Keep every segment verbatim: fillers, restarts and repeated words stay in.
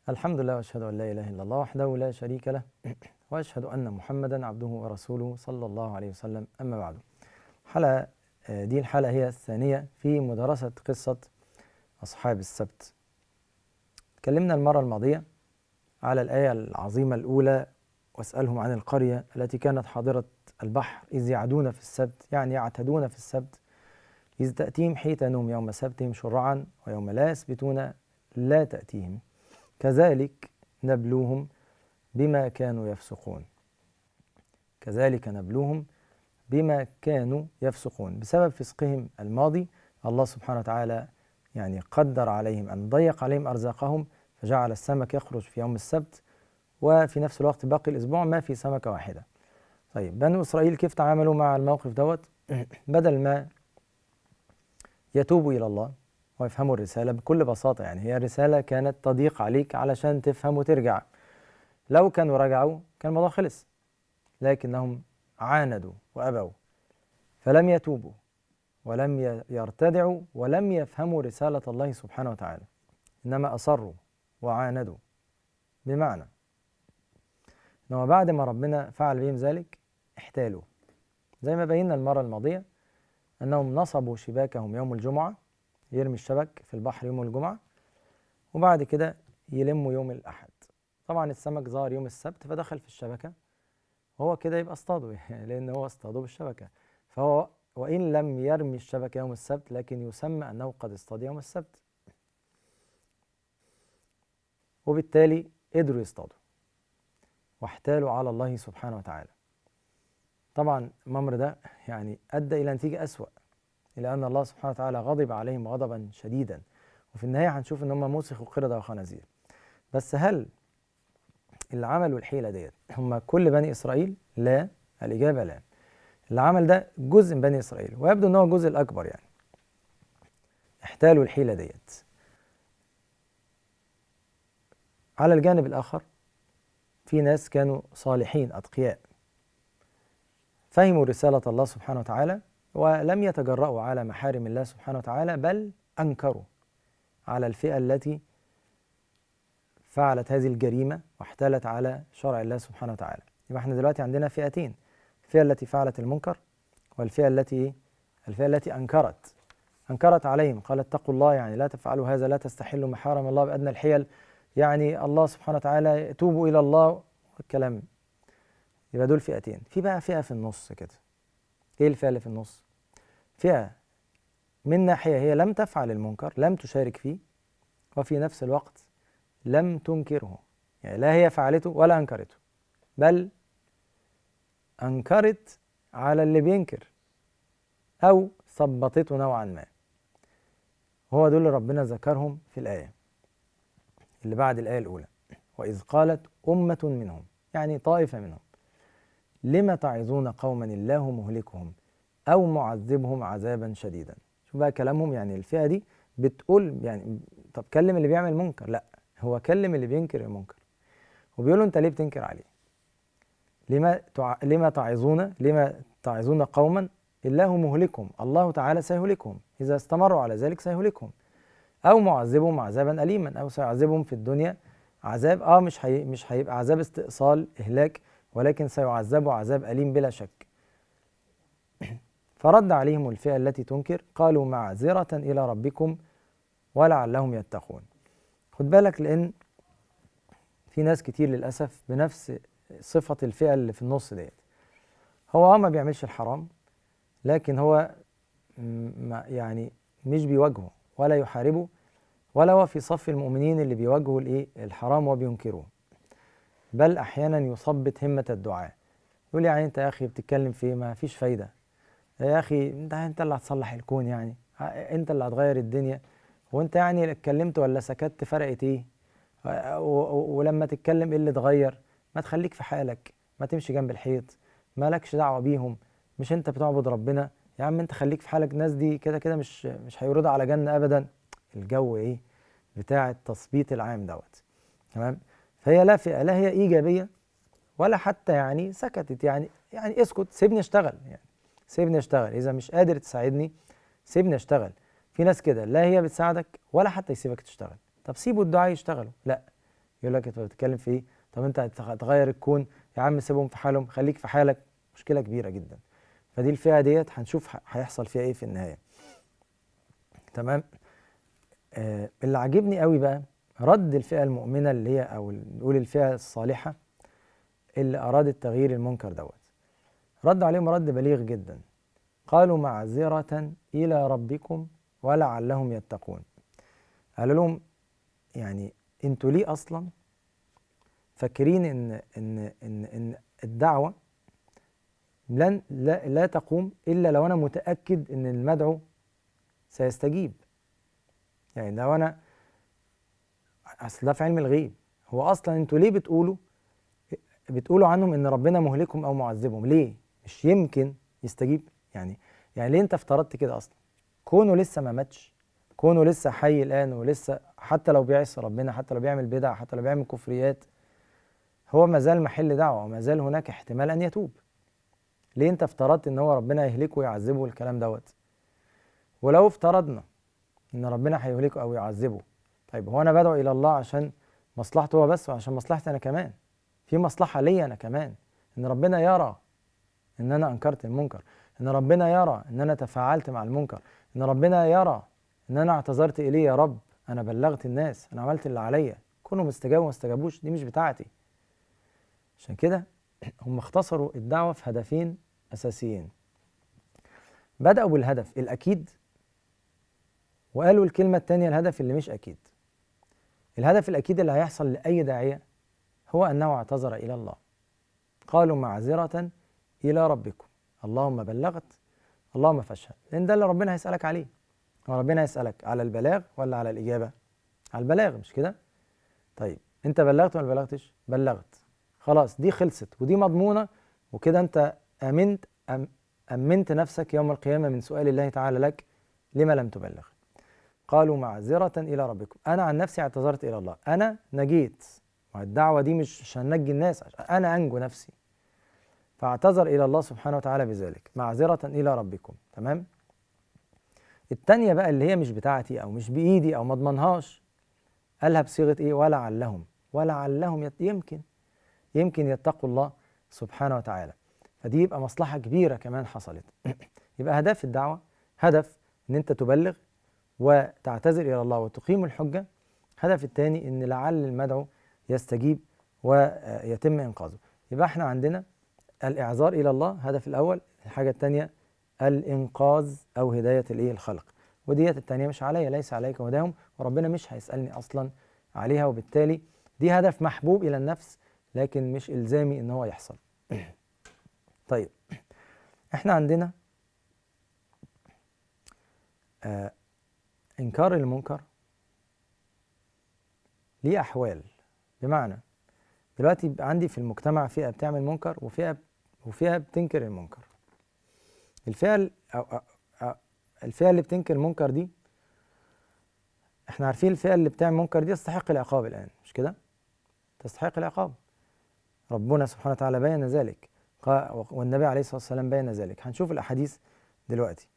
الحمد لله واشهد ان لا اله الا الله وحده لا شريك له واشهد ان محمدا عبده ورسوله صلى الله عليه وسلم. اما بعد، حلقه آه، دي الحلقه هي الثانيه في مدرسه قصه اصحاب السبت. تكلمنا المره الماضيه على الايه العظيمه الاولى: واسالهم عن القريه التي كانت حاضره البحر اذ يعدون في السبت، يعني يعتدون في السبت، اذ تاتيهم حيتانهم يوم سبتهم شرعا ويوم لا يسبتون لا تاتيهم كذلك نبلوهم بما كانوا يفسقون. كذلك نبلوهم بما كانوا يفسقون، بسبب فسقهم الماضي الله سبحانه وتعالى يعني قدر عليهم أن ضيق عليهم أرزاقهم، فجعل السمك يخرج في يوم السبت، وفي نفس الوقت باقي الأسبوع ما في سمكة واحدة. طيب بنو إسرائيل كيف تعاملوا مع الموقف دوت؟ بدل ما يتوبوا إلى الله ويفهموا الرسالة بكل بساطة، يعني هي رسالة كانت تضيق عليك علشان تفهم وترجع، لو كانوا رجعوا كان الموضوع خلص، لكنهم عاندوا وأبوا، فلم يتوبوا ولم يرتدعوا ولم يفهموا رسالة الله سبحانه وتعالى، إنما أصروا وعاندوا. بمعنى أنه بعد ما ربنا فعل بهم ذلك احتالوا، زي ما بينا المرة الماضية أنهم نصبوا شباكهم يوم الجمعة، يرمي الشبك في البحر يوم الجمعة، وبعد كده يلموا يوم الأحد. طبعا السمك ظهر يوم السبت فدخل في الشبكة، هو كده يبقى اصطاده لأن هو اصطاده بالشبكة، فهو وإن لم يرمي الشبكة يوم السبت لكن يسمى أنه قد اصطاد يوم السبت، وبالتالي قدروا يصطادوا واحتالوا على الله سبحانه وتعالى. طبعا الأمر ده يعني أدى إلى نتيجة أسوأ، إلى أن الله سبحانه وتعالى غضب عليهم غضبا شديدا، وفي النهاية هنشوف إن هم مسخوا قردة وخنازير. بس هل اللي عملوا الحيلة ديت هم كل بني إسرائيل؟ لا، الإجابة لا. اللي عمل ده جزء من بني إسرائيل، ويبدو أنه الجزء الأكبر، يعني احتالوا الحيلة ديت. على الجانب الآخر في ناس كانوا صالحين أتقياء، فهموا رسالة الله سبحانه وتعالى ولم يتجرؤوا على محارم الله سبحانه وتعالى، بل أنكروا على الفئة التي فعلت هذه الجريمة واحتالت على شرع الله سبحانه وتعالى. يبقى احنا دلوقتي عندنا فئتين: الفئة التي فعلت المنكر، والفئة التي الفئة التي أنكرت أنكرت عليهم، قالت اتقوا الله، يعني لا تفعلوا هذا، لا تستحلوا محارم الله بأدنى الحيل، يعني الله سبحانه وتعالى توبوا إلى الله والكلام. يبقى دول فئتين. في بقى فئة في النص كده. إيه الفئة اللي في النص؟ فئة من ناحية هي لم تفعل المنكر، لم تشارك فيه، وفي نفس الوقت لم تنكره، يعني لا هي فعلته ولا أنكرته، بل أنكرت على اللي بينكر أو ثبطته نوعا ما. هو دول اللي ربنا ذكرهم في الآية اللي بعد الآية الأولى: وإذ قالت أمة منهم، يعني طائفة منهم، لم تعظون قوما الله مهلكهم أو معذبهم عذابا شديدا. شوف بقى كلامهم، يعني الفئة دي بتقول يعني طب كلم اللي بيعمل منكر، لا، هو كلم اللي بينكر المنكر، وبيقولوا أنت ليه بتنكر عليه؟ لما تع... لما تعظون لما تعظون قوما الله مهلكهم، الله تعالى سيهلكهم إذا استمروا على ذلك، سيهلكهم، أو معذبهم عذابا أليما، أو سيعذبهم في الدنيا عذاب اه مش هي مش هيبقى عذاب استئصال إهلاك، ولكن سيعذبوا عذاب أليم بلا شك. فرد عليهم الفئة التي تنكر قالوا معذرة إلى ربكم ولعلهم يتقون. خد بالك، لأن في ناس كتير للأسف بنفس صفة الفئة اللي في النص ديت. هو اه ما بيعملش الحرام، لكن هو ما يعني مش بيواجهه ولا يحاربه، ولا هو في صف المؤمنين اللي بيواجهوا الايه الحرام وبينكروه، بل احيانا يثبط همة الدعاء، يقول يعني انت يا اخي بتتكلم في ما فيش فايدة، يا اخي انت انت اللي هتصلح الكون، يعني انت اللي هتغير الدنيا، وانت يعني اتكلمت ولا سكت فرقت ايه؟ ولما تتكلم ايه اللي اتغير؟ ما تخليك في حالك، ما تمشي جنب الحيط، مالكش دعوة بيهم، مش انت بتعبد ربنا يا عم، انت خليك في حالك، الناس دي كده كده مش مش هيوردوا على جنة ابدا. الجو ايه بتاع التثبيط العام دوت، تمام؟ فهي لا فئة لا هي ايجابية ولا حتى يعني سكتت، يعني يعني اسكت، سيبني اشتغل، يعني سيبني اشتغل، اذا مش قادر تساعدني سيبني اشتغل. في ناس كده لا هي بتساعدك ولا حتى يسيبك تشتغل. طب سيبوا الدعاء يشتغلوا، لا، يقول لك انت بتتكلم في ايه؟ طب انت هتغير الكون، يا عم سيبهم في حالهم، خليك في حالك. مشكله كبيره جدا. فدي الفئه ديت هنشوف هيحصل فيها ايه في النهايه. تمام. آه اللي عاجبني قوي بقى رد الفئه المؤمنه اللي هي او نقول الفئه الصالحه اللي ارادت تغيير المنكر دوت. رد عليهم رد بليغ جدا. قالوا معذرة إلى ربكم ولعلهم يتقون. قالوا لهم يعني انتوا ليه اصلا فاكرين ان ان ان ان الدعوه لن لا, لا تقوم الا لو انا متاكد ان المدعو سيستجيب. يعني لو انا اصل ده في علم الغيب. هو اصلا انتوا ليه بتقولوا بتقولوا عنهم ان ربنا مهلكهم او معذبهم؟ ليه؟ مش يمكن يستجيب؟ يعني يعني ليه انت افترضت كده اصلا؟ كونه لسه ما ماتش، كونه لسه حي الان، ولسه حتى لو بيعصي ربنا، حتى لو بيعمل بدع، حتى لو بيعمل كفريات، هو ما زال محل دعوه وما زال هناك احتمال ان يتوب. ليه انت افترضت ان هو ربنا يهلكه ويعذبه الكلام دوت؟ ولو افترضنا ان ربنا هيهلكه او يعذبه، طيب هو انا بدعو الى الله عشان مصلحته هو بس وعشان مصلحتي انا كمان؟ في مصلحه ليا انا كمان، ان ربنا يرى ان انا انكرت المنكر، ان ربنا يرى ان انا تفاعلت مع المنكر، ان ربنا يرى ان انا اعتذرت اليه. يا رب انا بلغت الناس، انا عملت اللي عليا، كونهم استجابوا ما استجابوش دي مش بتاعتي. عشان كده هم اختصروا الدعوه في هدفين اساسيين. بدأوا بالهدف الاكيد، وقالوا الكلمه الثانيه الهدف اللي مش اكيد. الهدف الاكيد اللي هيحصل لاي داعيه هو انه اعتذر الى الله. قالوا معذره الى ربكم اللهم بلغت اللهم فاشهد. لان ده اللي ربنا هيسالك عليه. هو ربنا هيسالك على البلاغ ولا على الاجابه؟ على البلاغ، مش كده؟ طيب انت بلغت ولا بلغتش؟ بلغت. خلاص دي خلصت ودي مضمونه، وكده انت امنت أم امنت نفسك يوم القيامه من سؤال الله تعالى لك لما لم تبلغ. قالوا معذره الى ربكم. انا عن نفسي اعتذرت الى الله، انا نجيت. والدعوه دي مش عشان ننجي الناس، عشان انا انجو نفسي. فاعتذر الى الله سبحانه وتعالى بذلك، معذره الى ربكم. تمام. التانية بقى اللي هي مش بتاعتي او مش بايدي او ما اضمنهاش، قالها بصيغه ايه؟ ولعلهم. ولعلهم يت... يمكن يمكن يتقوا الله سبحانه وتعالى. فدي يبقى مصلحه كبيره كمان حصلت. يبقى هدف الدعوه هدف ان انت تبلغ وتعتذر الى الله وتقيم الحجه. هدف الثاني ان لعل المدعو يستجيب ويتم انقاذه. يبقى احنا عندنا الاعذار الى الله هدف الاول. الحاجه الثانيه الانقاذ او هدايه الايه الخلق. وديت الثانيه مش عليا، ليس عليك هداهم، وربنا مش هيسالني اصلا عليها. وبالتالي دي هدف محبوب الى النفس لكن مش الزامي ان هو يحصل. طيب احنا عندنا آه انكار المنكر ليه احوال. بمعنى دلوقتي يبقى عندي في المجتمع فئه بتعمل منكر وفئه وفئه بتنكر المنكر. الفئه أو أو أو الفئه اللي بتنكر المنكر دي، احنا عارفين الفئه اللي بتعمل منكر دي تستحق العقاب الان، مش كده؟ تستحق العقاب. ربنا سبحانه وتعالى بين ذلك، والنبي عليه الصلاه والسلام بين ذلك. هنشوف الاحاديث دلوقتي.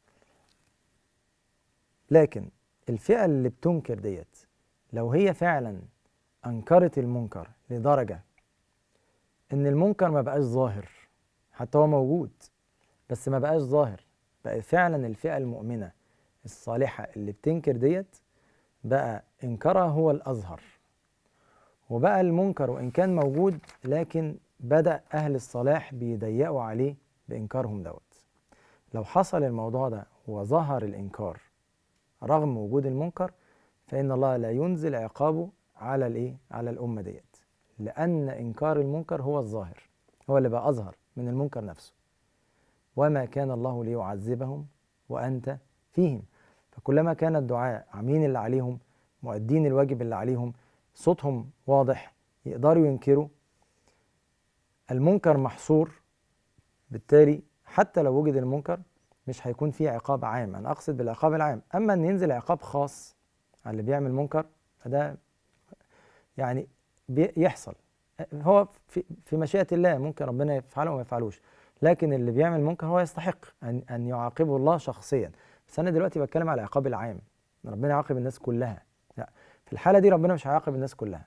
لكن الفئه اللي بتنكر ديت لو هي فعلا انكرت المنكر لدرجه ان المنكر ما بقاش ظاهر، حتى هو موجود بس ما بقاش ظاهر، بقى فعلا الفئه المؤمنه الصالحه اللي بتنكر ديت بقى انكارها هو الازهر، وبقى المنكر وان كان موجود لكن بدأ اهل الصلاح بيضيقوا عليه بانكارهم دوت. لو حصل الموضوع ده وظهر الانكار رغم وجود المنكر، فإن الله لا ينزل عقابه على الايه؟ على الأمة ديت، لأن إنكار المنكر هو الظاهر، هو اللي بقى أظهر من المنكر نفسه. وما كان الله ليعذبهم وأنت فيهم. فكلما كان الدعاء عاملين اللي عليهم، مؤدين الواجب اللي عليهم، صوتهم واضح، يقدروا ينكروا، المنكر محصور، بالتالي حتى لو وجد المنكر مش هيكون فيه عقاب عام. أنا أقصد بالعقاب العام. أما أن ينزل عقاب خاص على اللي بيعمل منكر فده يعني بيحصل، هو في في مشيئة الله، ممكن ربنا يفعله وما يفعلوش. لكن اللي بيعمل منكر هو يستحق أن أن يعاقبه الله شخصيا. بس أنا دلوقتي بتكلم على العقاب العام، ربنا يعاقب الناس كلها. لا، في الحالة دي ربنا مش هيعاقب الناس كلها،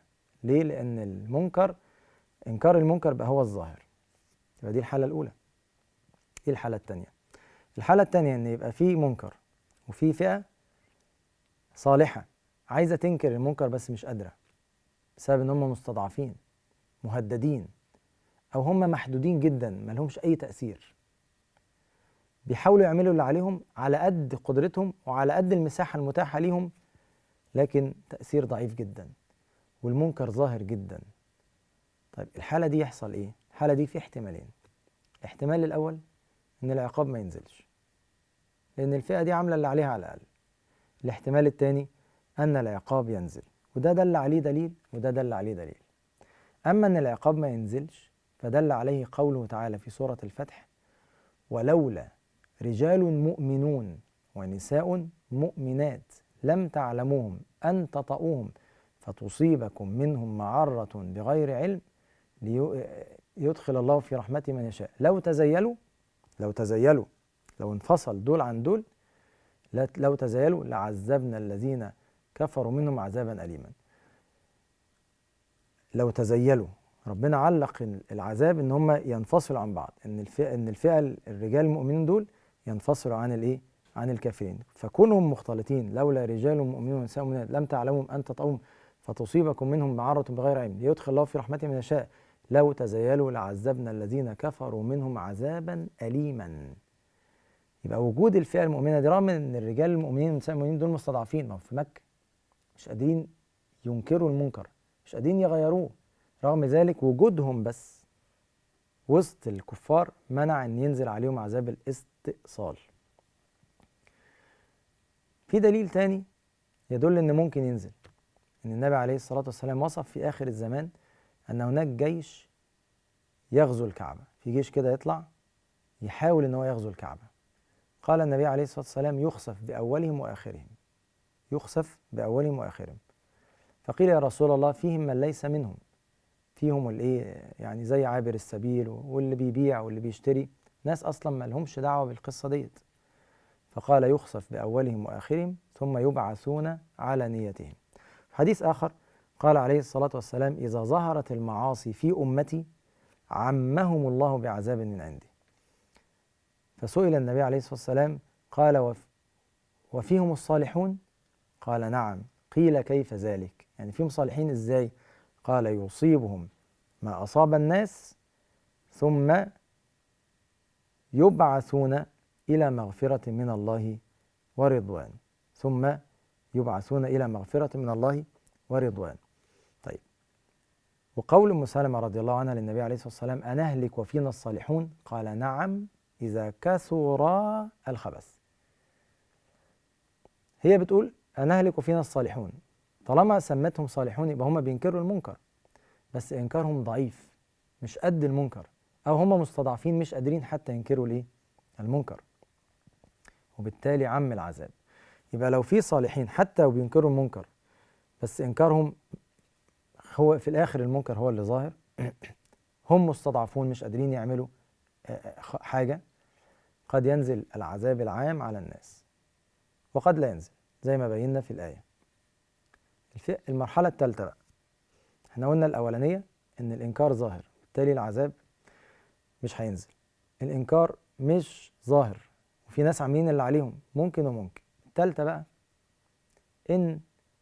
ليه؟ لأن المنكر، إنكار المنكر بقى هو الظاهر. يبقى دي الحالة الأولى. دي الحالة التانية. الحالة التانية إن يبقى في منكر وفي فئة صالحة عايزة تنكر المنكر بس مش قادرة، بسبب إن هم مستضعفين، مهددين، أو هم محدودين جدا ملهمش أي تأثير. بيحاولوا يعملوا اللي عليهم على قد قدرتهم وعلى قد المساحة المتاحة ليهم، لكن تأثير ضعيف جدا والمنكر ظاهر جدا. طيب الحالة دي يحصل إيه؟ الحالة دي في احتمالين. الاحتمال الأول إن العقاب ما ينزلش، لأن الفئة دي عاملة اللي عليها على الأقل. الاحتمال الثاني أن العقاب ينزل، وده دل عليه دليل وده دل عليه دليل. أما أن العقاب ما ينزلش فدل عليه قوله تعالى في سورة الفتح: ولولا رجال مؤمنون ونساء مؤمنات لم تعلموهم أن تطؤوهم فتصيبكم منهم معرة بغير علم ليدخل الله في رحمته من يشاء. لو تزيلوا لو تزيلوا لو انفصل دول عن دول، لو تزيلوا لعذبنا الذين كفروا منهم عذابا أليما. لو تزيلوا، ربنا علق العذاب ان هم ينفصلوا عن بعض، ان الفئه ان الفئه الرجال المؤمنين دول ينفصلوا عن الايه؟ عن الكافرين. فكونهم مختلطين، لولا رجال مؤمنون ونساء مؤمنات لم تعلمهم ان تطؤوهم فتصيبكم منهم معرة بغير علم ليدخل الله في رحمته من يشاء. لو تزيلوا لعذبنا الذين كفروا منهم عذابا أليما. يبقى وجود الفئه المؤمنه دي، رغم ان الرجال المؤمنين والنساء المؤمنين دول مستضعفين، ما في مكه مش قادرين ينكروا المنكر، مش قادرين يغيروه، رغم ذلك وجودهم بس وسط الكفار منع ان ينزل عليهم عذاب الاستئصال. في دليل تاني يدل ان ممكن ينزل، ان النبي عليه الصلاة والسلام وصف في اخر الزمان ان هناك جيش يغزو الكعبة، في جيش كده يطلع يحاول ان هو يغزو الكعبة. قال النبي عليه الصلاة والسلام: يخسف باولهم واخرهم، يخسف باولهم واخرهم. فقيل: يا رسول الله فيهم من ليس منهم، فيهم الايه يعني زي عابر السبيل واللي بيبيع واللي بيشتري، ناس اصلا ما لهمش دعوه بالقصه ديت. فقال: يخسف باولهم واخرهم ثم يبعثون على نيتهم. حديث اخر قال عليه الصلاه والسلام: اذا ظهرت المعاصي في امتي عمهم الله بعذاب من عنده. فسئل النبي عليه الصلاه والسلام قال: وف وفيهم الصالحون؟ قال: نعم. قيل: كيف ذلك؟ يعني فيهم صالحين ازاي؟ قال: يصيبهم ما أصاب الناس ثم يبعثون إلى مغفرة من الله ورضوان، ثم يبعثون إلى مغفرة من الله ورضوان. طيب، وقول أم سلمة رضي الله عنها للنبي عليه الصلاة والسلام: أنهلك وفينا الصالحون؟ قال: نعم إذا كثر الخبث. هي بتقول أنهلك وفينا الصالحون، طالما سمتهم صالحون يبقى هم بينكروا المنكر، بس إنكارهم ضعيف مش قد المنكر، أو هم مستضعفين مش قادرين حتى ينكروا ليه؟ المنكر، وبالتالي عم العذاب. يبقى لو في صالحين حتى وبينكروا المنكر بس إنكارهم هو في الآخر المنكر هو اللي ظاهر، هم مستضعفون مش قادرين يعملوا حاجة، قد ينزل العذاب العام على الناس وقد لا ينزل زي ما بينا في الآية. المرحلة الثالثة بقى، احنا قلنا الأولانية إن الإنكار ظاهر بالتالي العذاب مش هينزل. الإنكار مش ظاهر وفي ناس عاملين اللي عليهم، ممكن وممكن. الثالثة بقى إن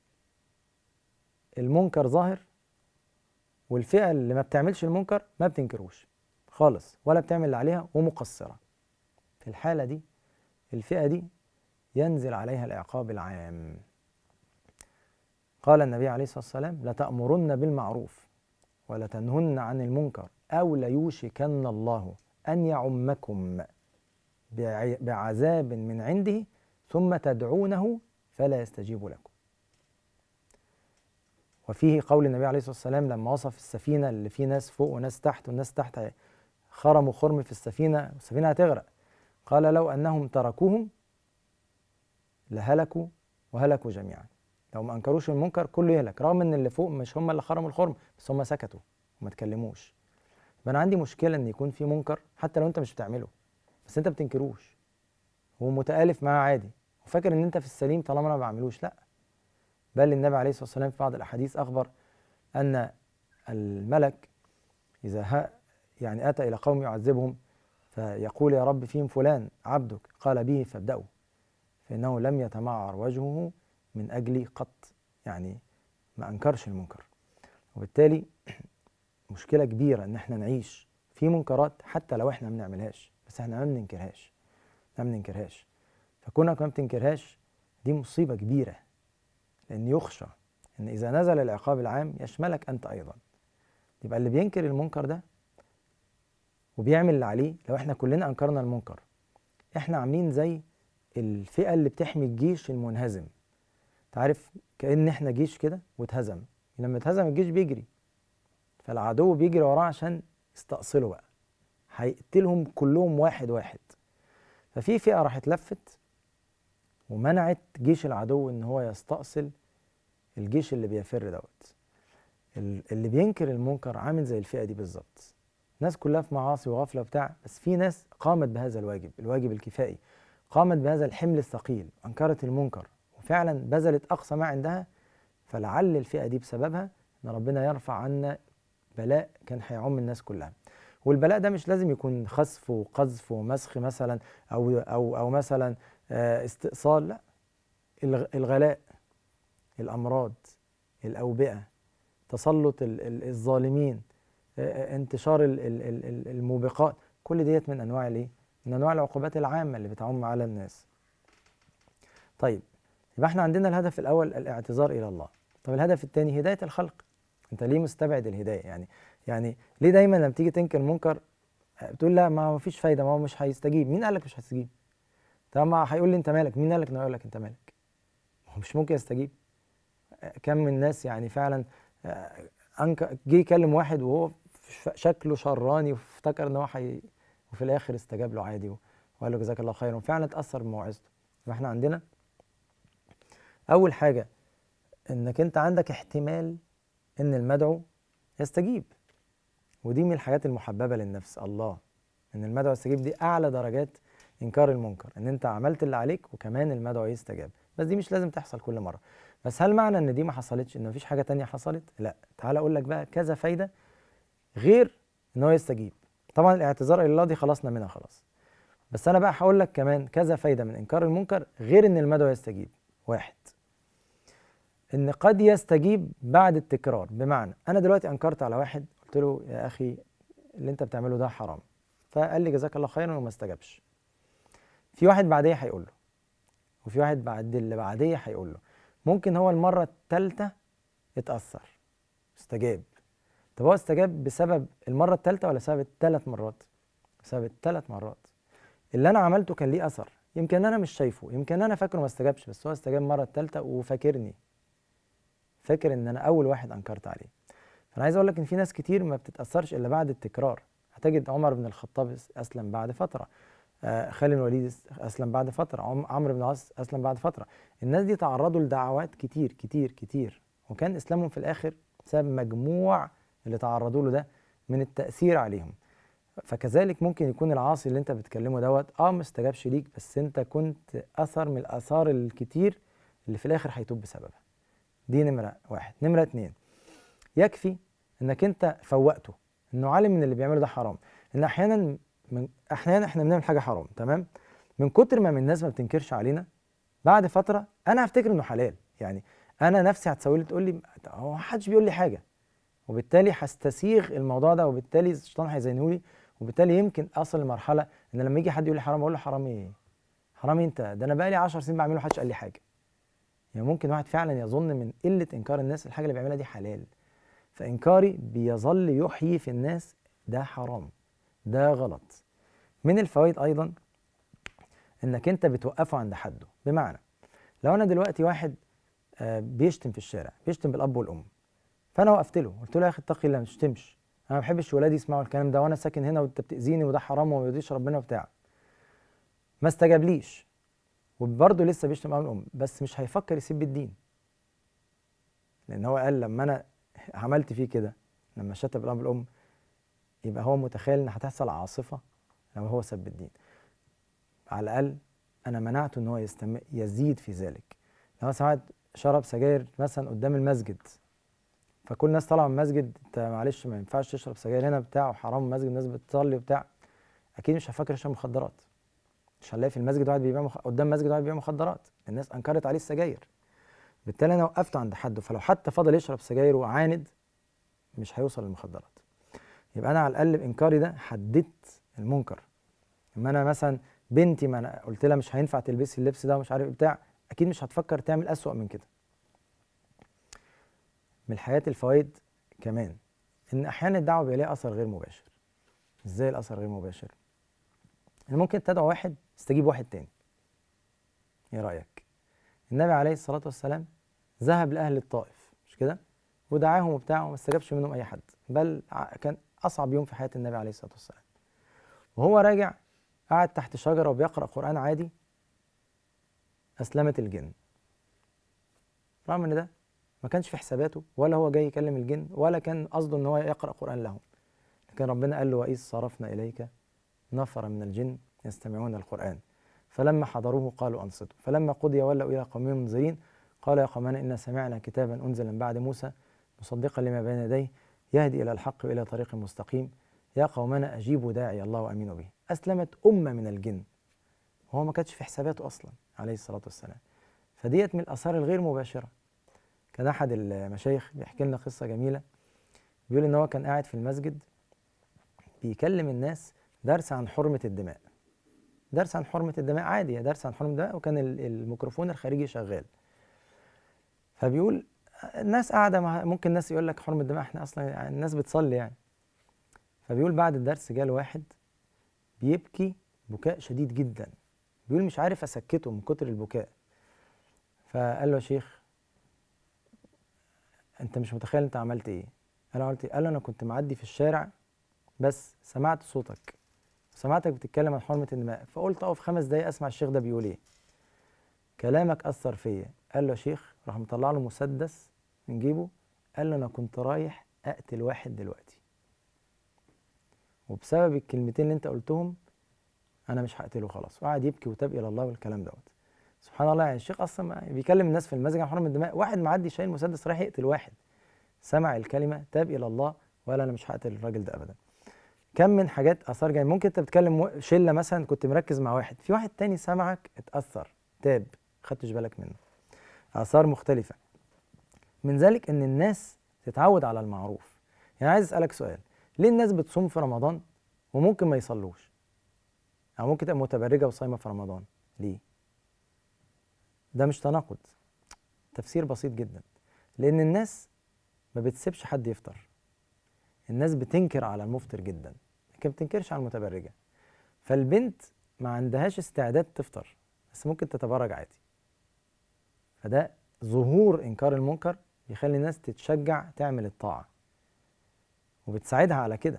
المنكر ظاهر والفئة اللي ما بتعملش المنكر ما بتنكروش خالص ولا بتعمل اللي عليها ومقصرة. في الحالة دي الفئة دي ينزل عليها العقاب العام. قال النبي عليه الصلاة والسلام: لتأمرن بالمعروف ولتنهن عن المنكر أو ليوشكن الله أن يعمكم بعذاب من عنده ثم تدعونه فلا يستجيب لكم. وفيه قول النبي عليه الصلاة والسلام لما وصف السفينة اللي فيه ناس فوق وناس تحت والناس تحت خرموا خرم في السفينة والسفينة هتغرق، قال: لو أنهم تركوهم لهلكوا وهلكوا جميعا. لو ما أنكروش المنكر كله يهلك، رغم ان اللي فوق مش هم اللي خرموا الخرم بس هم سكتوا وما تكلموش. يبقى انا عندي مشكله ان يكون في منكر حتى لو انت مش بتعمله بس انت بتنكروش ومتآلف معاه عادي وفاكر ان انت في السليم طالما انا ما بعملوش. لا، بل النبي عليه الصلاه والسلام في بعض الاحاديث اخبر أن الملك إذا ها يعني أتى إلى قوم يعذبهم فيقول يا رب فيهم فلان عبدك، قال به فابدأوا فإنه لم يتمعر وجهه من أجلي قط، يعني ما أنكرش المنكر. وبالتالي مشكلة كبيرة إن احنا نعيش في منكرات حتى لو احنا ما بنعملهاش، بس احنا ما بننكرهاش ما بننكرهاش فكونك ما بتنكرهاش دي مصيبة كبيرة، لأن يخشى إن إذا نزل العقاب العام يشملك أنت أيضا. يبقى اللي بينكر المنكر ده وبيعمل اللي عليه، لو احنا كلنا أنكرنا المنكر احنا عاملين زي الفئة اللي بتحمي الجيش المنهزم. تعرف كأن احنا جيش كده واتهزم، لما اتهزم الجيش بيجري، فالعدو بيجري وراه عشان يستأصله بقى، هيقتلهم كلهم واحد واحد. ففي فئة راحت لفت ومنعت جيش العدو ان هو يستأصل الجيش اللي بيفر دوت. اللي بينكر المنكر عامل زي الفئة دي بالظبط، الناس كلها في معاصي وغفلة وبتاع، بس في ناس قامت بهذا الواجب، الواجب الكفائي، قامت بهذا الحمل الثقيل، أنكرت المنكر وفعلا بذلت أقصى ما عندها، فلعل الفئة دي بسببها إن ربنا يرفع عنا بلاء كان هيعم الناس كلها. والبلاء ده مش لازم يكون خسف وقذف ومسخ مثلا أو أو أو مثلا استئصال، لا، الغلاء، الأمراض، الأوبئة، تسلط الظالمين، انتشار الموبقات، كل ديت من انواع الايه؟ من انواع العقوبات العامه اللي بتعم على الناس. طيب يبقى احنا عندنا الهدف الاول الاعتذار الى الله. طب الهدف الثاني هدايه الخلق. انت ليه مستبعد الهدايه؟ يعني يعني ليه دايما لما تيجي تنكر منكر بتقول لا ما هو مفيش فايده، ما هو مش هيستجيب؟ مين قال لك مش هيستجيب؟ طب ما هيقول لي انت مالك، مين قال لك انه يقول لك انت مالك؟ ما هو مش ممكن يستجيب. كم من الناس يعني فعلا انك جه يكلم واحد وهو شكله شراني وافتكر ان هو حي، وفي الاخر استجاب له عادي وقال له جزاك الله خيرا، وفعلا اتاثر بموعظته. يبقى احنا عندنا اول حاجه انك انت عندك احتمال ان المدعو يستجيب، ودي من الحاجات المحببه للنفس، الله، ان المدعو يستجيب دي اعلى درجات انكار المنكر، ان انت عملت اللي عليك وكمان المدعو يستجاب. بس دي مش لازم تحصل كل مره. بس هل معنى ان دي ما حصلتش ان مفيش حاجه تانية حصلت؟ لا، تعال اقول لك بقى كذا فايده غير ان هو يستجيب. طبعا الاعتذار الى الله دي خلصنا منها خلاص، بس انا بقى هقول لك كمان كذا فايده من انكار المنكر غير ان المدعو يستجيب. واحد، ان قد يستجيب بعد التكرار. بمعنى انا دلوقتي انكرت على واحد، قلت له يا اخي اللي انت بتعمله ده حرام، فقال لي جزاك الله خيرا وما استجابش. في واحد بعديه هيقول له، وفي واحد بعد اللي بعديه هيقول له، ممكن هو المره الثالثه اتاثر استجاب. طب هو استجاب بسبب المره الثالثه ولا بسبب الثلاث مرات؟ بسبب الثلاث مرات. اللي انا عملته كان ليه اثر، يمكن انا مش شايفه، يمكن انا فاكره ما استجابش، بس هو استجاب المره الثالثه وفاكرني، فاكر ان انا اول واحد انكرت عليه. فانا عايز اقول لك ان في ناس كتير ما بتتاثرش الا بعد التكرار. هتجد عمر بن الخطاب اسلم بعد فتره، آه خالد بن الوليد اسلم بعد فتره، عمرو بن العاص اسلم بعد فتره. الناس دي تعرضوا لدعوات كتير كتير كتير، وكان اسلامهم في الاخر بسبب مجموع اللي تعرضوا له ده من التاثير عليهم. فكذلك ممكن يكون العاصي اللي انت بتكلمه دوت اه ما استجابش ليك، بس انت كنت اثر من الاثار الكتير اللي في الاخر هيتوب بسببها. دي نمره واحد. نمره اتنين، يكفي انك انت فوقته انه عالم من اللي بيعمله ده حرام. ان احيانا من احيانا احنا بنعمل حاجه حرام، تمام، من كتر ما من الناس ما بتنكرش علينا، بعد فتره انا هفتكر انه حلال. يعني انا نفسي هتسوي لي تقول لي هو محدش بيقول لي حاجه، وبالتالي هستسيغ الموضوع ده، وبالتالي الشيطان هيزينه لي، وبالتالي يمكن اصل لمرحله ان لما يجي حد يقول لي حرام اقول له حرام ايه؟ حرام إيه انت؟ ده انا بقى لي عشر سنين بعمله محدش قال لي حاجه. يعني ممكن واحد فعلا يظن من قله انكار الناس الحاجه اللي بيعملها دي حلال، فانكاري بيظل يحيي في الناس ده حرام، ده غلط. من الفوائد ايضا انك انت بتوقفه عند حده. بمعنى لو انا دلوقتي واحد بيشتم في الشارع، بيشتم بالاب والام، فانا وقفت له قلت له يا اخي اتقي الله ما تشتمش، انا ما بحبش ولادي يسمعوا الكلام ده، وانا ساكن هنا وانت بتاذيني وده حرام وما يرضيش ربنا وبتاع. ما استجابليش وبرضه لسه بيشتم اب والام، بس مش هيفكر يسيب الدين، لان هو قال لما انا عملت فيه كده، لما شتم بالاب والام، يبقى هو متخيل ان هتحصل عاصفه لو هو سب الدين. على الاقل انا منعته ان هو يستم... يزيد في ذلك. لو ساعات شرب سجاير مثلا قدام المسجد فكل الناس طالعه من المسجد، انت معلش ما ينفعش تشرب سجاير هنا بتاع، وحرام المسجد الناس بتصلي وبتاع، اكيد مش هفكر يشرب مخدرات. مش هنلاقي في المسجد واحد بيبيع مخ... قدام مسجد واحد بيبيع مخدرات، الناس انكرت عليه السجاير. بالتالي انا وقفته عند حده، فلو حتى فضل يشرب سجاير وعاند مش هيوصل للمخدرات. يبقى انا على الاقل بانكاري ده حددت المنكر. اما انا مثلا بنتي، ما انا قلت لها مش هينفع تلبسي اللبس ده ومش عارف بتاع، اكيد مش هتفكر تعمل اسوأ من كده. من الحياة الفوائد كمان ان احيانا الدعوه بيبقى ليها اثر غير مباشر. ازاي الاثر غير مباشر؟ ان ممكن تدعو واحد يستجيب واحد تاني. ايه رايك؟ النبي عليه الصلاه والسلام ذهب لاهل الطائف، مش كده؟ ودعاهم وبتاع وما استجابش منهم اي حد، بل كان اصعب يوم في حياه النبي عليه الصلاه والسلام. وهو راجع قعد تحت شجره وبيقرا قران عادي، اسلمت الجن. رغم ان ده ما كانش في حساباته، ولا هو جاي يكلم الجن، ولا كان قصده ان هو يقرا قران لهم، لكن ربنا قال له: واذ صرفنا اليك نفر من الجن يستمعون القرآن فلما حضروه قالوا أنصتوا فلما قضي ولوا إلى قومهم منذرين قال يا قومنا إنا سمعنا كتابا أنزل من بعد موسى مصدقا لما بين يديه يهدي إلى الحق وإلى طريق مستقيم يا قومنا أجيبوا داعي الله وأمينوا به. أسلمت أمة من الجن وهو ما كانش في حساباته أصلا عليه الصلاة والسلام. فديت من الآثار الغير مباشرة. كان أحد المشايخ بيحكي لنا قصة جميلة، بيقول إن هو كان قاعد في المسجد بيكلم الناس درس عن حرمة الدماء. درس عن حرمة الدماء عادي، درس عن حرمة الدماء، وكان الميكروفون الخارجي شغال. فبيقول الناس قاعدة، ممكن الناس يقول لك حرمة الدماء، احنا اصلا يعني الناس بتصلي يعني. فبيقول بعد الدرس جال واحد بيبكي بكاء شديد جدا، بيقول مش عارف اسكته من كتر البكاء. فقال له: يا شيخ انت مش متخيل انت عملت ايه. قال له: عملت ايه؟ قال له: انا كنت معدي في الشارع بس سمعت صوتك، سمعتك بتتكلم عن حرمة الدماء، فقلت اقف خمس دقايق اسمع الشيخ ده بيقول ايه. كلامك اثر فيا. قال له: يا شيخ، راح مطلع له مسدس من جيبه، قال له: انا كنت رايح اقتل واحد دلوقتي، وبسبب الكلمتين اللي انت قلتهم انا مش هقتله خلاص. وقعد يبكي وتاب الى الله والكلام دوت. سبحان الله، يعني الشيخ اصلا بيكلم الناس في المسجد عن حرمة الدماء، واحد معدي شايل مسدس رايح يقتل واحد، سمع الكلمة تاب الى الله وقال انا مش هقتل الراجل ده ابدا. كم من حاجات اثار جاي. ممكن انت بتكلم شله مثلا، كنت مركز مع واحد، في واحد تاني سمعك اتاثر تاب، خدتش بالك منه. اثار مختلفه. من ذلك ان الناس تتعود على المعروف. يعني عايز اسالك سؤال: ليه الناس بتصوم في رمضان وممكن ما يصلوش، او ممكن تبقى متبرجه وصايمه في رمضان؟ ليه؟ ده مش تناقض. تفسير بسيط جدا: لان الناس ما بتسيبش حد يفطر. الناس بتنكر على المفطر جدا لكن ما بتنكرش على المتبرجه. فالبنت ما عندهاش استعداد تفطر بس ممكن تتبرج عادي. فده ظهور انكار المنكر بيخلي الناس تتشجع تعمل الطاعه وبتساعدها على كده.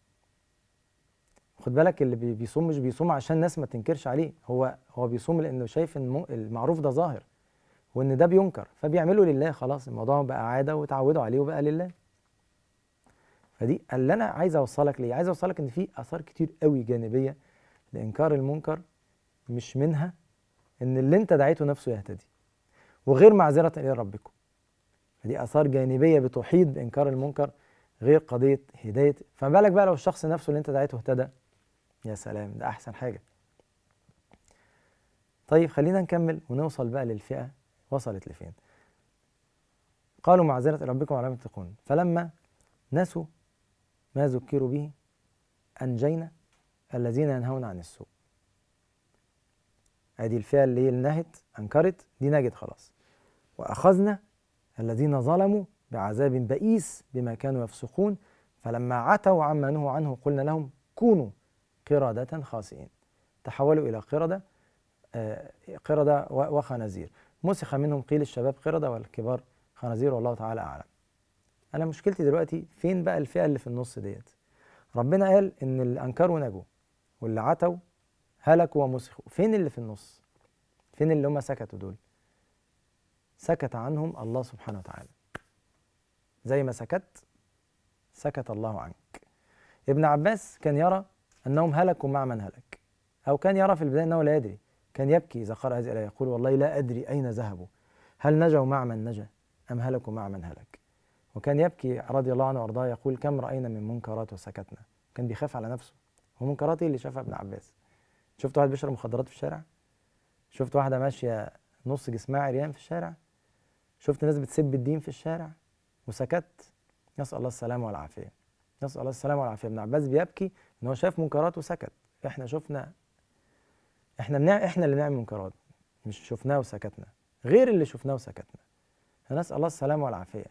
خد بالك، اللي بيصوم مش بيصوم عشان الناس ما تنكرش عليه، هو هو بيصوم لانه شايف ان المعروف ده ظاهر وان ده بينكر فبيعمله لله. خلاص الموضوع بقى عاده وتعودوا عليه وبقى لله. فدي اللي انا عايز اوصلك ليه. عايز اوصلك ان في اثار كتير قوي جانبيه لانكار المنكر، مش منها ان اللي انت دعيته نفسه يهتدي وغير معذره الى ربكم. فدي اثار جانبيه بتحيط بانكار المنكر غير قضيه هدايه. فما بالك بقى لو الشخص نفسه اللي انت دعيته اهتدى؟ يا سلام، ده احسن حاجه. طيب خلينا نكمل ونوصل بقى للفئه وصلت لفين. قالوا معذره الى ربكم ولم تتقون فلما نسوا ما ذكروا به انجينا الذين ينهون عن السوء. ادي الفئه اللي هي نهت انكرت، دي نجت خلاص. واخذنا الذين ظلموا بعذاب بئيس بما كانوا يفسقون فلما عتوا عما نهوا عنه قلنا لهم كونوا قردة خاسئين. تحولوا الى قردة، آه قردة وخنازير. مسخ منهم قيل الشباب قردة والكبار خنازير والله تعالى اعلم. انا مشكلتي دلوقتي فين بقى الفئه اللي في النص ديت؟ ربنا قال ان اللي انكروا نجوا واللي عتوا هلكوا ومسخوا. فين اللي في النص؟ فين اللي هم سكتوا دول؟ سكت عنهم الله سبحانه وتعالى. زي ما سكت سكت الله عنك. ابن عباس كان يرى أنهم هلكوا مع من هلك، أو كان يرى في البداية أنه لا يدري، كان يبكي إذا قرأ هذه الآية يقول والله لا أدري أين ذهبوا، هل نجوا مع من نجا أم هلكوا مع من هلك. وكان يبكي رضي الله عنه وارضاه، يقول كم رأينا من منكرات وسكتنا. كان بيخاف على نفسه. ومنكرات ايه اللي شافها ابن عباس؟ شفت واحد بيشرب مخدرات في الشارع؟ شفت واحدة ماشية نص جسمها عريان في الشارع؟ شفت ناس بتسب الدين في الشارع وسكت؟ نسأل الله السلامة والعافية. نسأل الله السلامة والعافية. ابن عباس بيبكي ان هو شاف منكرات وسكت. احنا شفنا، احنا بنع... احنا اللي بنعمل منكرات، مش شفناه وسكتنا، غير اللي شفناه وسكتنا. فنسأل الله السلامة والعافية.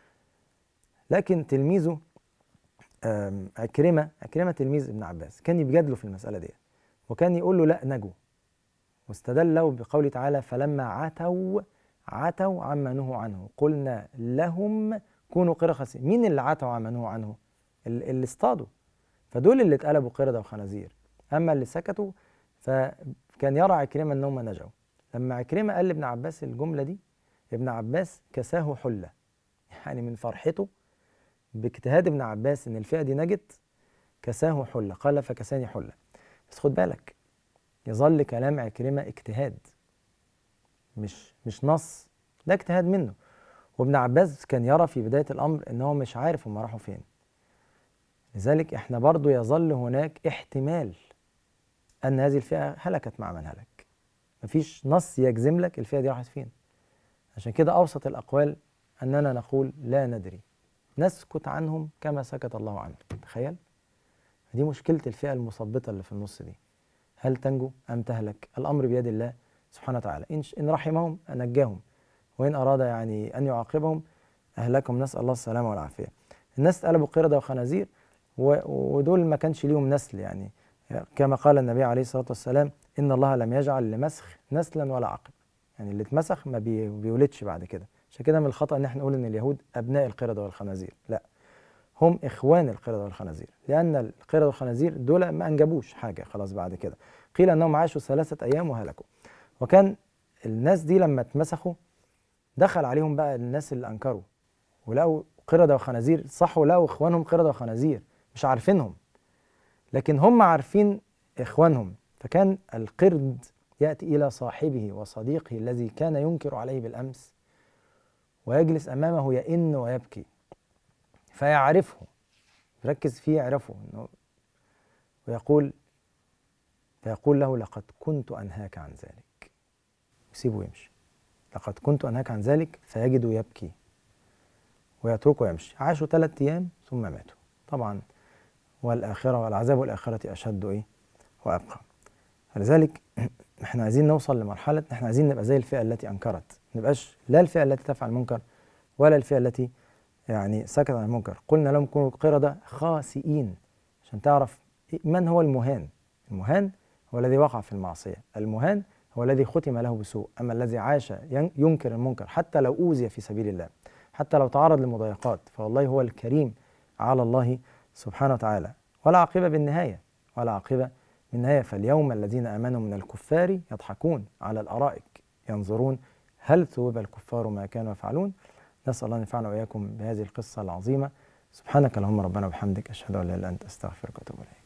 لكن تلميذه آم، عكرمة عكرمة تلميذ ابن عباس كان يجادله في المسألة دي، وكان يقول له لا نجوا، واستدل له بقوله تعالى فلما عتوا عتوا عما نهوا عنه قلنا لهم كونوا قردة خاسئين. مين اللي عتوا عما نهوا عنه؟ ال- اللي اصطادوا، فدول اللي اتقلبوا قردة وخنازير. أما اللي سكتوا فكان يرى عكرمة أنهم نجوا. لما عكرمة قال لابن عباس الجملة دي، ابن عباس كساه حلة، يعني من فرحته باجتهاد ابن عباس ان الفئة دي نجت كساه حلة. قال فكساني حلة. بس خد بالك، يظل كلام عكرمة اجتهاد، مش مش نص، ده اجتهاد منه. وابن عباس كان يرى في بداية الأمر ان هو مش عارف هم راحوا فين. لذلك احنا برضو يظل هناك احتمال ان هذه الفئة هلكت مع من هلك. مفيش نص يجزم لك الفئة دي راحت فين. عشان كده أوسط الأقوال أننا نقول لا ندري، نسكت عنهم كما سكت الله عنهم. تخيل، دي مشكلة الفئة المثبطة اللي في النص دي. هل تنجو أم تهلك؟ الأمر بيد الله سبحانه وتعالى. إن إن رحمهم نجاهم، وإن أراد يعني أن يعاقبهم أهلكهم. نسأل الله السلامة والعافية. الناس اتقلبوا قردة وخنازير، ودول ما كانش ليهم نسل، يعني كما قال النبي عليه الصلاة والسلام إن الله لم يجعل لمسخ نسلا ولا عقب. يعني اللي اتمسخ ما بي بيولدش بعد كده. عشان كده من الخطأ ان احنا نقول ان اليهود ابناء القردة والخنازير، لا، هم اخوان القردة والخنازير، لان القردة والخنازير دول ما انجبوش حاجة خلاص بعد كده. قيل انهم عاشوا ثلاثة ايام وهلكوا. وكان الناس دي لما اتمسخوا دخل عليهم بقى الناس اللي انكروا ولقوا قردة وخنازير، صح، ولقوا اخوانهم قردة وخنازير مش عارفينهم، لكن هم عارفين اخوانهم. فكان القرد يأتي إلى صاحبه وصديقه الذي كان ينكر عليه بالأمس ويجلس أمامه يئن ويبكي فيعرفه، يركز فيه يعرفه إنه، ويقول فيقول له لقد كنت أنهاك عن ذلك، يسيبه يمشي. لقد كنت أنهاك عن ذلك، فيجد يبكي ويتركه يمشي. عاشوا ثلاثة أيام ثم ماتوا طبعا. والآخرة والعذاب الآخرة أشد إيه وأبقى. فلذلك احنا عايزين نوصل لمرحلة احنا عايزين نبقى زي الفئة التي أنكرت، ما نبقاش لا الفئة التي تفعل المنكر ولا الفئة التي يعني سكت عن المنكر. قلنا لهم كونوا قردة خاسئين، عشان تعرف من هو المهان. المهان هو الذي وقع في المعصية، المهان هو الذي ختم له بسوء. أما الذي عاش ينكر المنكر حتى لو أوذي في سبيل الله، حتى لو تعرض لمضايقات، فوالله هو الكريم على الله سبحانه وتعالى. ولا عاقبة بالنهاية، ولا عاقبة بالنهاية. فاليوم الذين آمنوا من الكفار يضحكون على الأرائك ينظرون هل ثوب الكفار ما كانوا يفعلون. نسأل الله أن ينفعنا وإياكم بهذه القصة العظيمة. سبحانك اللهم ربنا وبحمدك، أشهد أن لا إله إلا أنت، أستغفرك وأتوب إليك.